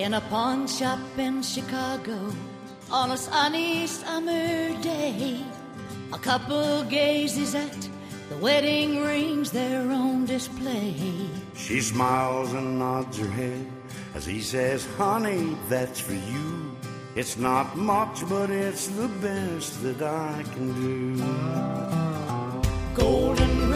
in a pawn shop in Chicago on a sunny summer day. A couple gazes at the wedding rings there on display. She smiles and nods her head as he says, honey, that's for you. It's not much, but it's the best that I can do. Golden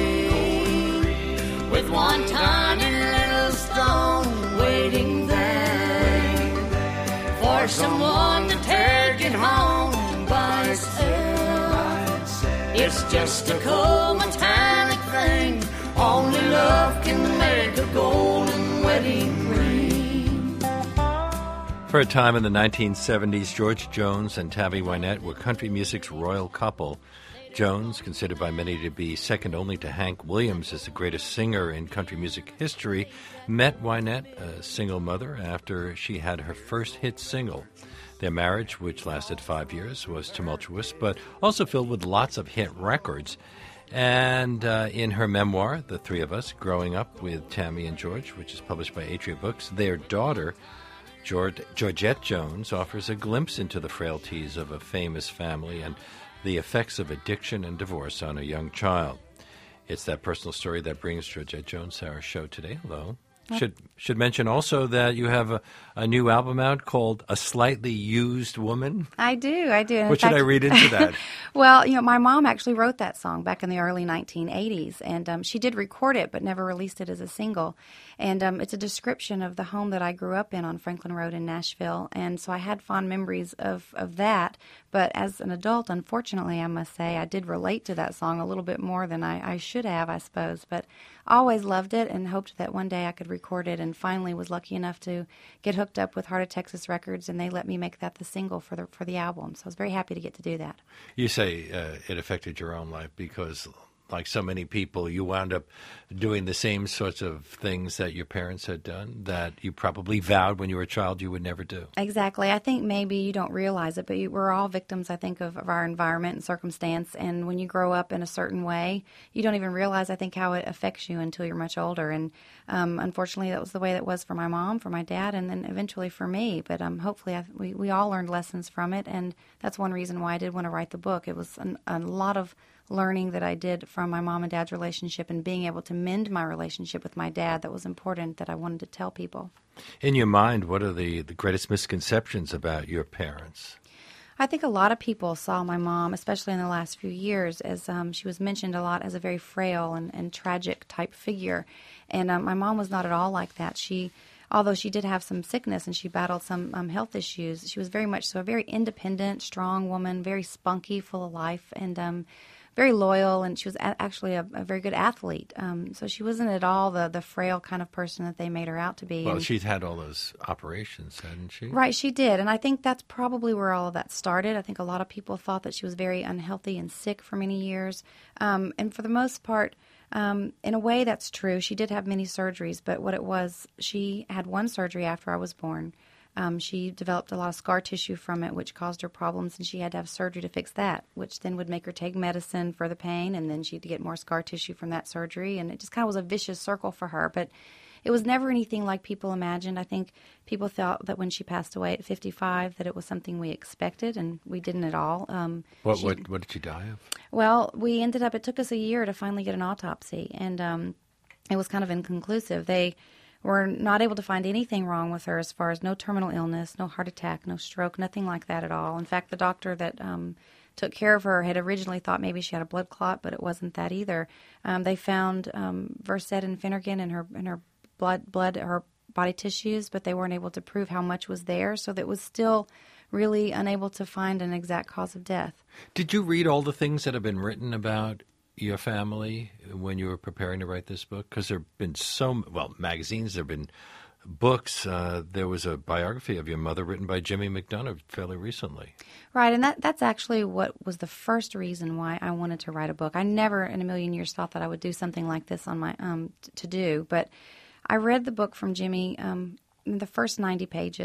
ring with one tiny little stone waiting there for someone to take it home by itself. It's just a cold metallic thing. Only love can make a golden wedding ring. For a time in the 1970s, George Jones and Tammy Wynette were country music's royal couple. Jones, considered by many to be second only to Hank Williams as the greatest singer in country music history, met Wynette, a single mother, after she had her first hit single. Their marriage, which lasted 5 years, was tumultuous, but also filled with lots of hit records. And in her memoir, The Three of Us, Growing Up with Tammy and George, which is published by Atria Books, their daughter, Georgette Jones, offers a glimpse into the frailties of a famous family and the effects of addiction and divorce on a young child. It's that personal story that brings Georgette Jones to our show today. Hello. Should mention also that you have a new album out called A Slightly Used Woman. I do. What should I read into that? Well, my mom actually wrote that song back in the early 1980s, and she did record it but never released it as a single. And it's a description of the home that I grew up in on Franklin Road in Nashville, and so I had fond memories of that. But as an adult, unfortunately, I must say, I did relate to that song a little bit more than I should have, I suppose. But I always loved it and hoped that one day I could record it, and finally was lucky enough to get hooked up with Heart of Texas Records, and they let me make that the single for the album. So I was very happy to get to do that. You say it affected your own life because, like so many people, you wound up doing the same sorts of things that your parents had done that you probably vowed when you were a child you would never do. Exactly. I think maybe you don't realize it, but we're all victims, I think, of our environment and circumstance. And when you grow up in a certain way, you don't even realize, I think, how it affects you until you're much older. And unfortunately, that was the way that was for my mom, for my dad, and then eventually for me. But hopefully we all learned lessons from it, and that's one reason why I did want to write the book. It was a lot of learning that I did from my mom and dad's relationship and being able to mend my relationship with my dad that was important, that I wanted to tell people. In your mind, what are the greatest misconceptions about your parents? I think a lot of people saw my mom, especially in the last few years, as she was mentioned a lot as a very frail and tragic type figure. And my mom was not at all like that. Although she did have some sickness and she battled some health issues, she was very much so a very independent, strong woman, very spunky, full of life, and very loyal, and she was actually a very good athlete. So she wasn't at all the frail kind of person that they made her out to be. Well, she'd had all those operations, hadn't she? Right, she did, and I think that's probably where all of that started. I think a lot of people thought that she was very unhealthy and sick for many years. And for the most part, in a way that's true. She did have many surgeries, but what it was, she had one surgery after I was born. She developed a lot of scar tissue from it, which caused her problems, and she had to have surgery to fix that, which then would make her take medicine for the pain, and then she'd get more scar tissue from that surgery, and it just kind of was a vicious circle for her. But it was never anything like people imagined. I think people thought that when she passed away at 55 that it was something we expected, and we didn't at all. What did she die of? Well, it took us a year to finally get an autopsy, and it was kind of inconclusive. They were not able to find anything wrong with her as far as no terminal illness, no heart attack, no stroke, nothing like that at all. In fact, the doctor that took care of her had originally thought maybe she had a blood clot, but it wasn't that either. They found Versed and Phenergan in her blood, her body tissues, but they weren't able to prove how much was there, so that was still really unable to find an exact cause of death. Did you read all the things that have been written about your family when you were preparing to write this book? Because there have been magazines, there have been books. There was a biography of your mother written by Jimmy McDonough fairly recently. Right, and that's actually what was the first reason why I wanted to write a book. I never in a million years thought that I would do something like this on my to do, but I read the book from Jimmy, the first 90 pages,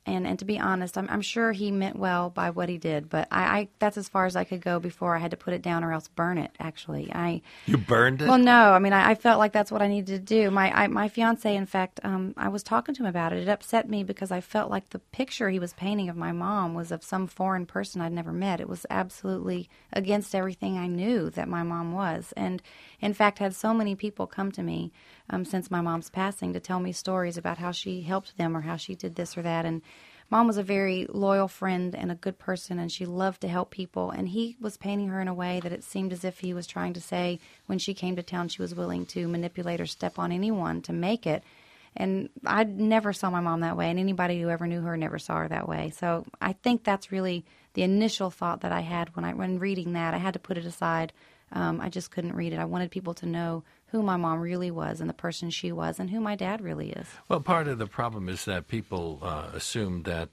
And to be honest, I'm sure he meant well by what he did, but I that's as far as I could go before I had to put it down or else burn it, actually. You burned it? Well, no. I mean, I felt like that's what I needed to do. My fiancé, in fact, I was talking to him about it. It upset me because I felt like the picture he was painting of my mom was of some foreign person I'd never met. It was absolutely against everything I knew that my mom was. And, in fact, had so many people come to me since my mom's passing to tell me stories about how she helped them or how she did this or that. And Mom was a very loyal friend and a good person, and she loved to help people. And he was painting her in a way that it seemed as if he was trying to say when she came to town she was willing to manipulate or step on anyone to make it. And I never saw my mom that way, and anybody who ever knew her never saw her that way. So I think that's really the initial thought that I had when reading that. I had to put it aside. I just couldn't read it. I wanted people to know who my mom really was and the person she was and who my dad really is. Well, part of the problem is that people assume that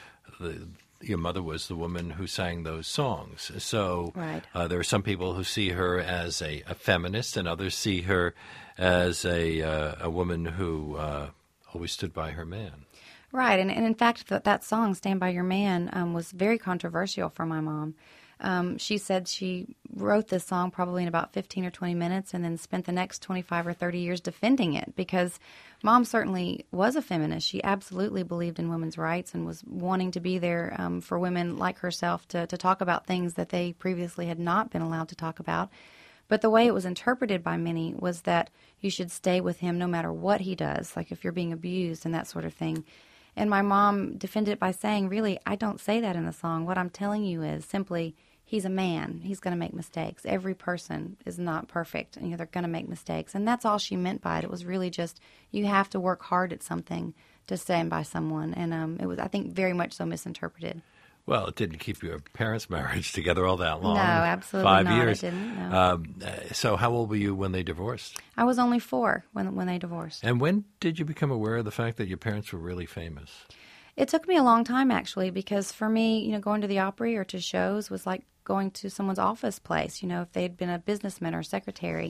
your mother was the woman who sang those songs. So right. There are some people who see her as a feminist, and others see her as a woman who always stood by her man. Right, and in fact, that song, Stand By Your Man, was very controversial for my mom. She said she wrote this song probably in about 15 or 20 minutes and then spent the next 25 or 30 years defending it because Mom certainly was a feminist. She absolutely believed in women's rights and was wanting to be there for women like herself to talk about things that they previously had not been allowed to talk about. But the way it was interpreted by many was that you should stay with him no matter what he does, like if you're being abused and that sort of thing. And my mom defended it by saying, really, I don't say that in the song. What I'm telling you is simply, he's a man. He's going to make mistakes. Every person is not perfect. They're going to make mistakes. And that's all she meant by it. It was really just, you have to work hard at something to stand by someone. And it was, I think, very much so misinterpreted. Well, it didn't keep your parents' marriage together all that long. No, absolutely 5 not. years. It didn't, no. So how old were you when they divorced? I was only 4 when they divorced. And when did you become aware of the fact that your parents were really famous? It took me a long time, actually, because for me, going to the Opry or to shows was like going to someone's office place, if they'd been a businessman or secretary.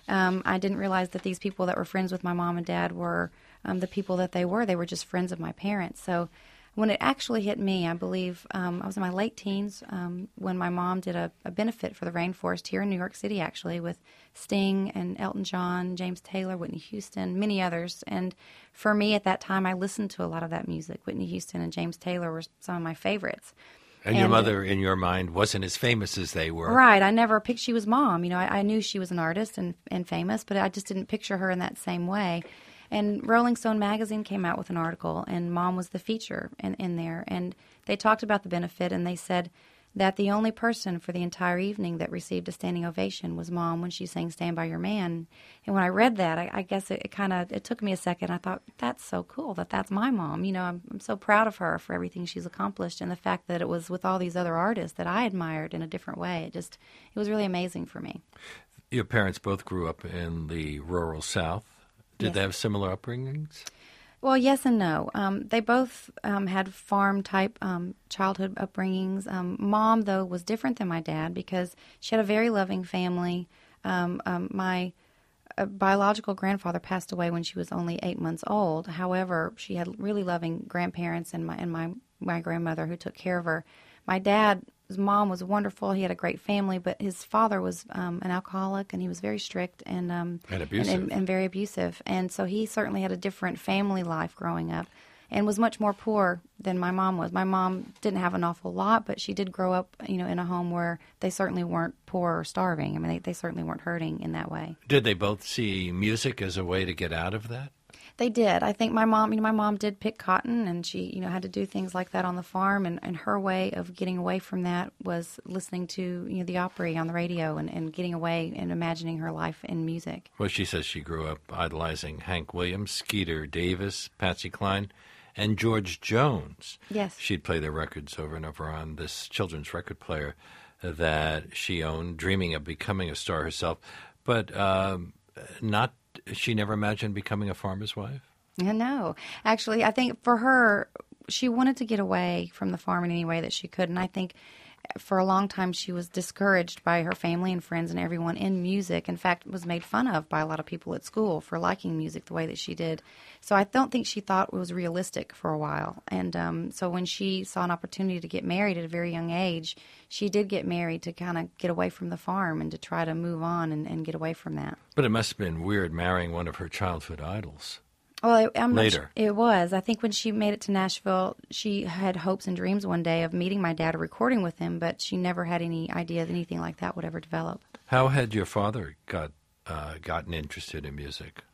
I didn't realize that these people that were friends with my mom and dad were the people that they were. They were just friends of my parents. So when it actually hit me, I believe I was in my late teens when my mom did a benefit for the rainforest here in New York City, actually, with Sting and Elton John, James Taylor, Whitney Houston, many others. And for me at that time, I listened to a lot of that music. Whitney Houston and James Taylor were some of my favorites. And your mother, in your mind, wasn't as famous as they were. Right. I never pictured she was Mom. I knew she was an artist and famous, but I just didn't picture her in that same way. And Rolling Stone magazine came out with an article, and Mom was the feature in there. And they talked about the benefit, and they said that the only person for the entire evening that received a standing ovation was Mom when she sang Stand By Your Man. And when I read that, I guess it took me a second. I thought, that's so cool that's my mom. I'm so proud of her for everything she's accomplished and the fact that it was with all these other artists that I admired in a different way. It was really amazing for me. Your parents both grew up in the rural South. Did Yes. they have similar upbringings? Well, yes and no. They both had farm-type childhood upbringings. Mom, though, was different than my dad because she had a very loving family. My biological grandfather passed away when she was only 8 months old. However, she had really loving grandparents and my grandmother who took care of her. My dad's mom was wonderful. He had a great family, but his father was an alcoholic, and he was very strict and abusive. And very abusive. And so he certainly had a different family life growing up and was much more poor than my mom was. My mom didn't have an awful lot, but she did grow up, in a home where they certainly weren't poor or starving. I mean, they certainly weren't hurting in that way. Did they both see music as a way to get out of that? They did. I think my mom did pick cotton, and she, had to do things like that on the farm. And her way of getting away from that was listening to, the Opry on the radio and getting away and imagining her life in music. Well, she says she grew up idolizing Hank Williams, Skeeter Davis, Patsy Cline, and George Jones. Yes. She'd play their records over and over on this children's record player that she owned, dreaming of becoming a star herself, but she never imagined becoming a farmer's wife? No. Actually, I think for her, she wanted to get away from the farm in any way that she could. And I think for a long time she was discouraged by her family and friends and everyone in music. In fact, was made fun of by a lot of people at school for liking music the way that she did. So I don't think she thought it was realistic for a while. And so when she saw an opportunity to get married at a very young age, she did get married to kind of get away from the farm and to try to move on and get away from that. But it must have been weird marrying one of her childhood idols. Well, Later. It was. I think when she made it to Nashville, she had hopes and dreams one day of meeting my dad or recording with him, but she never had any idea that anything like that would ever develop. How had your father gotten interested in music?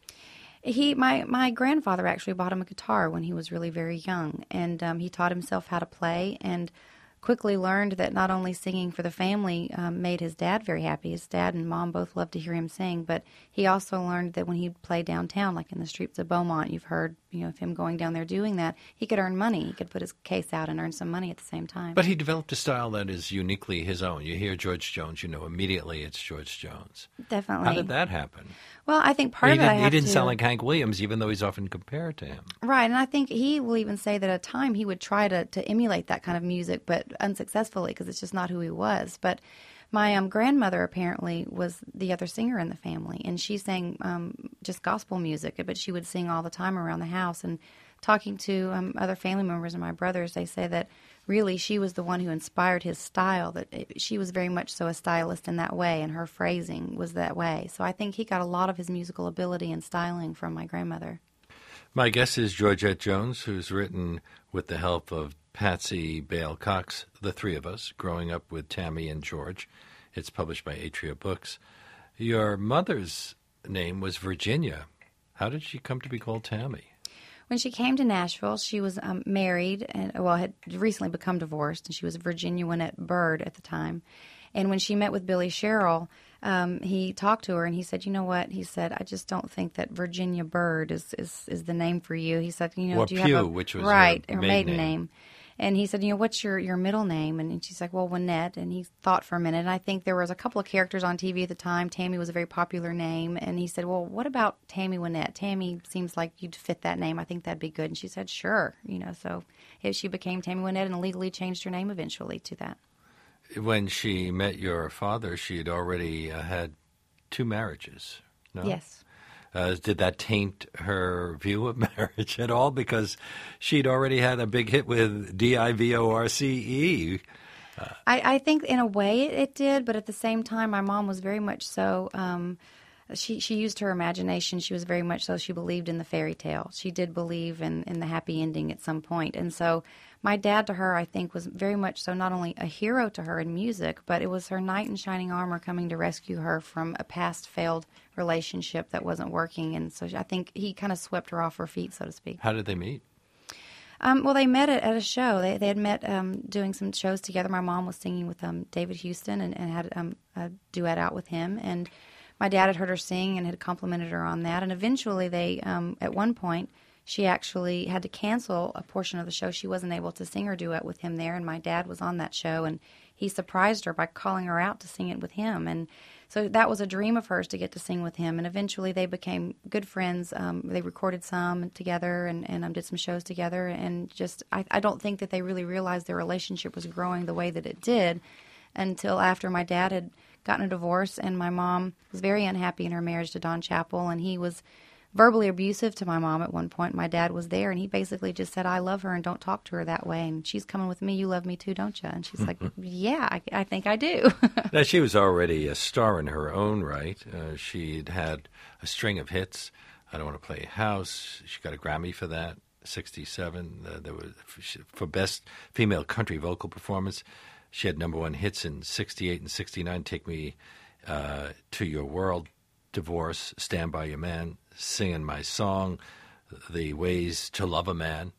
My grandfather actually bought him a guitar when he was really very young, and he taught himself how to play and quickly learned that not only singing for the family made his dad very happy. His dad and mom both loved to hear him sing, but he also learned that when he'd play downtown, like in the streets of Beaumont, you've heard of him going down there doing that, he could earn money. He could put his case out and earn some money at the same time. But he developed a style that is uniquely his own. You hear George Jones, immediately it's George Jones. Definitely. How did that happen? Well, I think part of it he didn't sound like Hank Williams, even though he's often compared to him. Right, and I think he will even say that at a time he would try to emulate that kind of music, but unsuccessfully because it's just not who he was. But my grandmother apparently was the other singer in the family, and she sang just gospel music, but she would sing all the time around the house. And talking to other family members and my brothers, they say that really she was the one who inspired his style, that she was very much so a stylist in that way, and her phrasing was that way. So I think he got a lot of his musical ability and styling from my grandmother. My guest is Georgette Jones, who's written, with the help of Patsy Bale Cox, The Three of Us, Growing Up with Tammy and George. It's published by Atria Books. Your mother's name was Virginia. How did she come to be called Tammy? When she came to Nashville, she was married and, had recently become divorced, and she was Virginia Winnett Byrd at the time. And when she met with Billy Sherrill, he talked to her and he said, "You know what?" He said, "I just don't think that Virginia Byrd is the name for you." He said, or "Do you Pugh, have which was her her maiden name?" And he said, "What's your middle name?" And she's like, "Well, Winnett." And he thought for a minute. And I think there was a couple of characters on TV at the time. Tammy was a very popular name. And he said, "Well, what about Tammy Winnett? Tammy seems like you'd fit that name. I think that'd be good." And she said, "Sure." So she became Tammy Winnett and legally changed her name eventually to that. When she met your father, she had already had 2 marriages, no? Yes. Did that taint her view of marriage at all? Because she'd already had a big hit with Divorce. I think in a way it did, but at the same time, my mom was very much so. She used her imagination. She was very much so. She believed in the fairy tale. She did believe in the happy ending at some point. And so my dad to her, I think, was very much so not only a hero to her in music, but it was her knight in shining armor coming to rescue her from a past failed relationship that wasn't working. And so I think he kind of swept her off her feet, so to speak. How did they meet? Well, they met at a show. They had met doing some shows together. My mom was singing with David Houston and had a duet out with him. And my dad had heard her sing and had complimented her on that. And eventually they, at one point, she actually had to cancel a portion of the show. She wasn't able to sing her duet with him there, and my dad was on that show, and he surprised her by calling her out to sing it with him. And so that was a dream of hers to get to sing with him, and eventually they became good friends. They recorded some together and did some shows together, and just I don't think that they really realized their relationship was growing the way that it did until after my dad had gotten a divorce, and my mom was very unhappy in her marriage to Don Chappell, and he was verbally abusive to my mom at one point. My dad was there, and he basically just said, "I love her, and don't talk to her that way, and she's coming with me. You love me too, don't you?" And she's like, "Yeah, I think I do." Now, she was already a star in her own right. She'd had a string of hits. I Don't Want to Play House. She got a Grammy for that, 1967. There was for Best Female Country Vocal Performance. She had number 1 hits in 1968 and 1969, Take Me to Your World, Divorce, Stand By Your Man, Singing My Song, The Ways to Love a Man.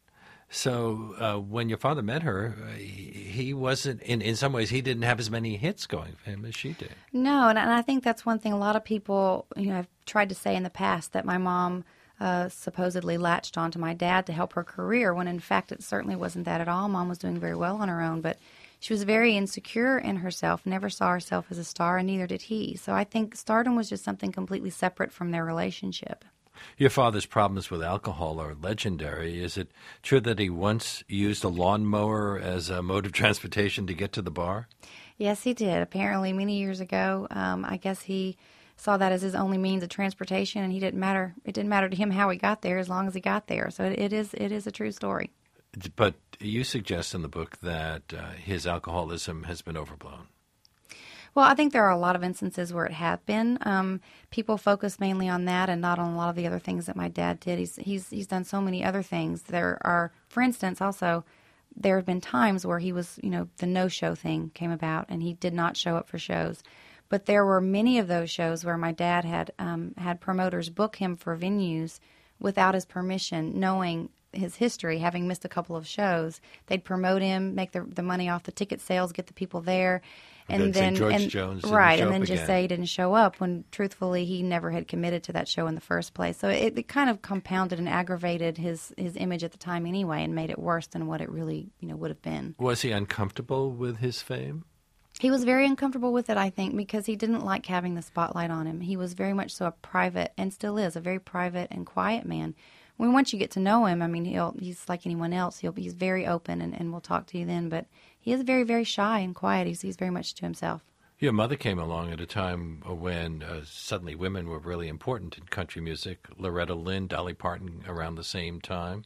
So when your father met her, he wasn't, in some ways, he didn't have as many hits going for him as she did. No, and I think that's one thing a lot of people, have tried to say in the past, that my mom supposedly latched onto my dad to help her career, when in fact it certainly wasn't that at all. Mom was doing very well on her own, but she was very insecure in herself, never saw herself as a star, and neither did he. So I think stardom was just something completely separate from their relationship. Your father's problems with alcohol are legendary. Is it true that he once used a lawnmower as a mode of transportation to get to the bar? Yes, he did. Apparently, many years ago, I guess he saw that as his only means of transportation, and it didn't matter to him how he got there as long as he got there. So it is a true story. But you suggest in the book that his alcoholism has been overblown. Well, I think there are a lot of instances where it has been. People focus mainly on that and not on a lot of the other things that my dad did. He's done so many other things. There are, for instance, also there have been times where he was, the no-show thing came about and he did not show up for shows. But there were many of those shows where my dad had promoters book him for venues without his permission, knowing his history, having missed a couple of shows. They'd promote him, make the money off the ticket sales, get the people there, and then George Jones didn't right, show and then up just again. say he didn't show up when truthfully he never had committed to that show in the first place. So it kind of compounded and aggravated his image at the time anyway, and made it worse than what it really would have been. Was he uncomfortable with his fame? He was very uncomfortable with it, I think, because he didn't like having the spotlight on him. He was very much so a private, and still is, a very private and quiet man. Once you get to know him, I mean, he's like anyone else. He's very open, and we'll talk to you then. But he is very, very shy and quiet. He's very much to himself. Your mother came along at a time when suddenly women were really important in country music. Loretta Lynn, Dolly Parton around the same time.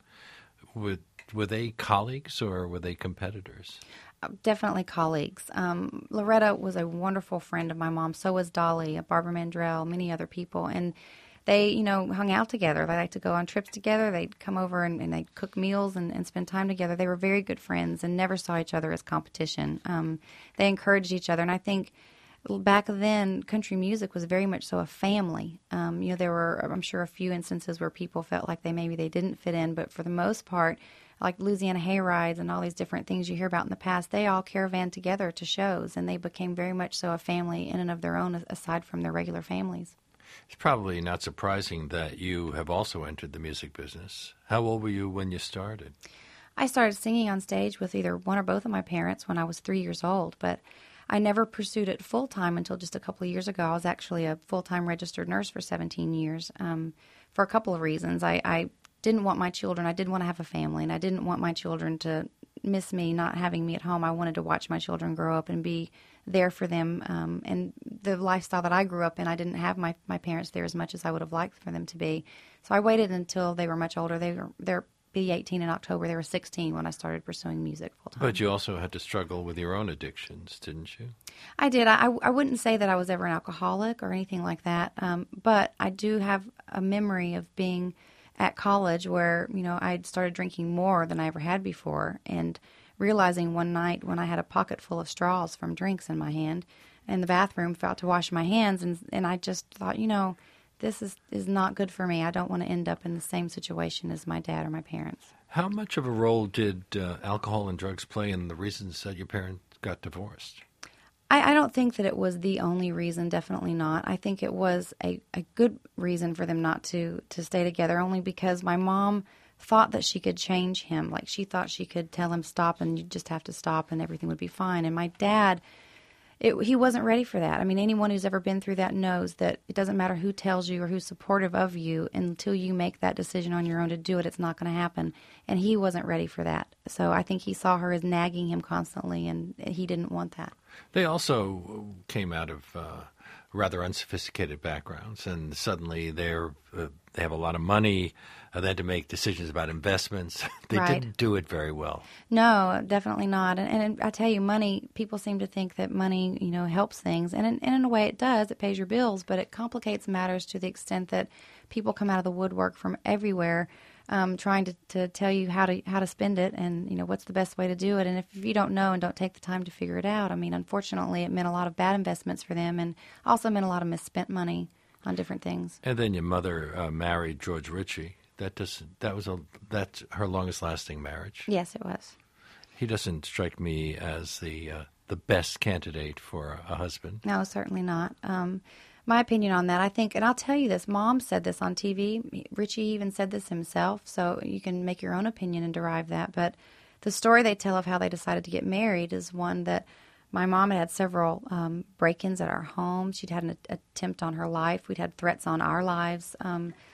Were they colleagues or were they competitors? Definitely colleagues. Loretta was a wonderful friend of my mom. So was Dolly, Barbara Mandrell, many other people. And they, hung out together. They liked to go on trips together. They'd come over and they'd cook meals and spend time together. They were very good friends and never saw each other as competition. They encouraged each other. And I think back then, country music was very much so a family. There were, I'm sure, a few instances where people felt like maybe they didn't fit in. But for the most part, like Louisiana hayrides and all these different things you hear about in the past, they all caravaned together to shows. And they became very much so a family in and of their own, aside from their regular families. It's probably not surprising that you have also entered the music business. How old were you when you started? I started singing on stage with either one or both of my parents when I was 3 years old, but I never pursued it full-time until just a couple of years ago. I was actually a full-time registered nurse for 17 years for a couple of reasons. I didn't want my children, I did want to have a family, and I didn't want my children to miss me not having me at home. I wanted to watch my children grow up and be there for them. And the lifestyle that I grew up in, I didn't have my parents there as much as I would have liked for them to be. So I waited until they were much older. They're be 18 in October. They were 16 when I started pursuing music full time. But you also had to struggle with your own addictions, didn't you? I did. I wouldn't say that I was ever an alcoholic or anything like that. But I do have a memory of being at college where, I'd started drinking more than I ever had before, and realizing one night when I had a pocket full of straws from drinks in my hand in the bathroom, felt to wash my hands, and I just thought, this is not good for me. I don't want to end up in the same situation as my dad or my parents. How much of a role did alcohol and drugs play in the reasons that your parents got divorced? I don't think that it was the only reason, definitely not. I think it was a good reason for them not to stay together, only because my mom thought that she could change him. Like, she thought she could tell him stop and you just have to stop and everything would be fine. And my dad, he wasn't ready for that. I mean, anyone who's ever been through that knows that it doesn't matter who tells you or who's supportive of you, until you make that decision on your own to do it, it's not going to happen. And he wasn't ready for that. So I think he saw her as nagging him constantly, and he didn't want that. They also came out of rather unsophisticated backgrounds, and suddenly they have a lot of money. They had to make decisions about investments. They Right. didn't do it very well. No, definitely not. And I tell you, money, people seem to think that money, helps things. And in a way it does. It pays your bills, but it complicates matters to the extent that people come out of the woodwork from everywhere trying to tell you how to spend it and, what's the best way to do it. And if you don't know and don't take the time to figure it out, I mean, unfortunately, it meant a lot of bad investments for them, and also meant a lot of misspent money on different things. And then your mother married George Ritchie. That's her longest lasting marriage. Yes, it was. He doesn't strike me as the best candidate for a husband. No, certainly not. My opinion on that, I think, and I'll tell you this, Mom said this on TV. Ritchie even said this himself, so you can make your own opinion and derive that. But the story they tell of how they decided to get married is one that my mom had several break-ins at our home. She'd had an attempt on her life. We'd had threats on our lives.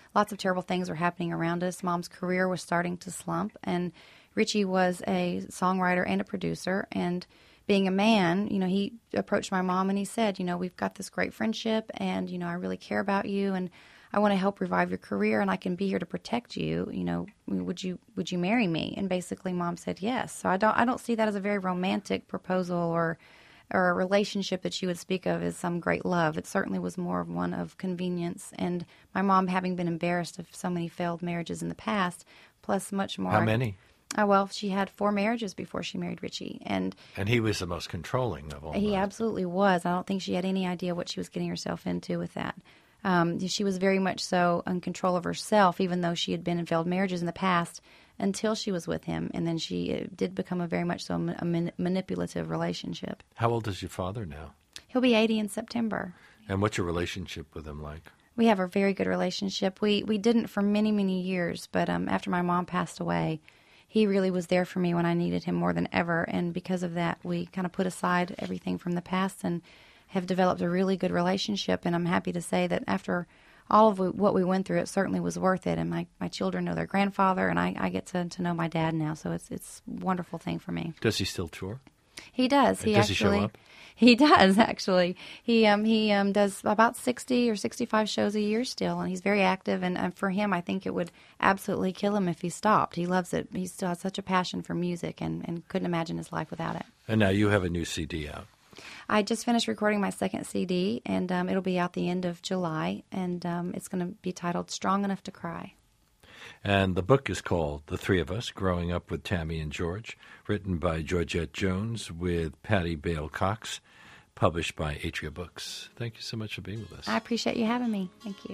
lots of terrible things were happening around us. Mom's career was starting to slump, and Richie was a songwriter and a producer, and being a man, he approached my mom and he said, we've got this great friendship, and, I really care about you, and I want to help revive your career, and I can be here to protect you. Would you marry me? And basically, Mom said yes. So I don't see that as a very romantic proposal or a relationship that you would speak of as some great love. It certainly was more of one of convenience. And my mom, having been embarrassed of so many failed marriages in the past, plus much more. How many? Well, she had 4 marriages before she married Richie, and he was the most controlling of all. He absolutely was. I don't think she had any idea what she was getting herself into with that. She was very much so in control of herself, even though she had been in failed marriages in the past, until she was with him, and then she did become a very much so manipulative relationship. How old is your father now? He'll be 80 in September. And what's your relationship with him like? We have a very good relationship. We didn't for many, many years, but after my mom passed away, he really was there for me when I needed him more than ever, and because of that, we kind of put aside everything from the past and have developed a really good relationship, and I'm happy to say that after all of what we went through, it certainly was worth it, and my children know their grandfather, and I get to know my dad now, so it's a wonderful thing for me. Does he still tour? He does. Does he show up? He does, actually. He does about 60 or 65 shows a year still, and he's very active. And for him, I think it would absolutely kill him if he stopped. He loves it. He still has such a passion for music and couldn't imagine his life without it. And now you have a new CD out. I just finished recording my second CD, and it'll be out the end of July, and it's going to be titled Strong Enough to Cry. And the book is called The Three of Us, Growing Up with Tammy and George, written by Georgette Jones with Patty Bale Cox, published by Atria Books. Thank you so much for being with us. I appreciate you having me. Thank you.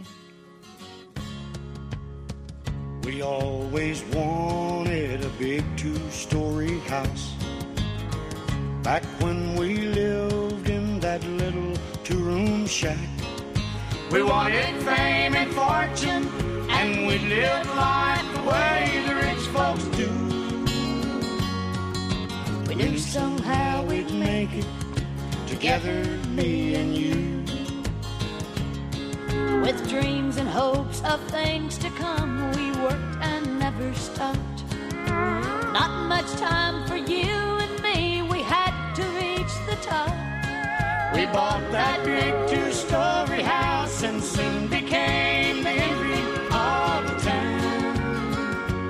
We always wanted a big 2-story house. Back when we lived in that little 2-room shack. We wanted fame and fortune, and we lived life the way the rich folks do. We knew somehow we'd make it together, me and you. With dreams and hopes of things to come, we worked and never stopped. Not much time for you and me, we had to reach the top. We bought that big 2-story house and soon became the envy of the town.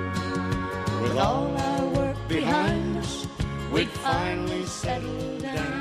With all our work behind us, we'd finally settled down.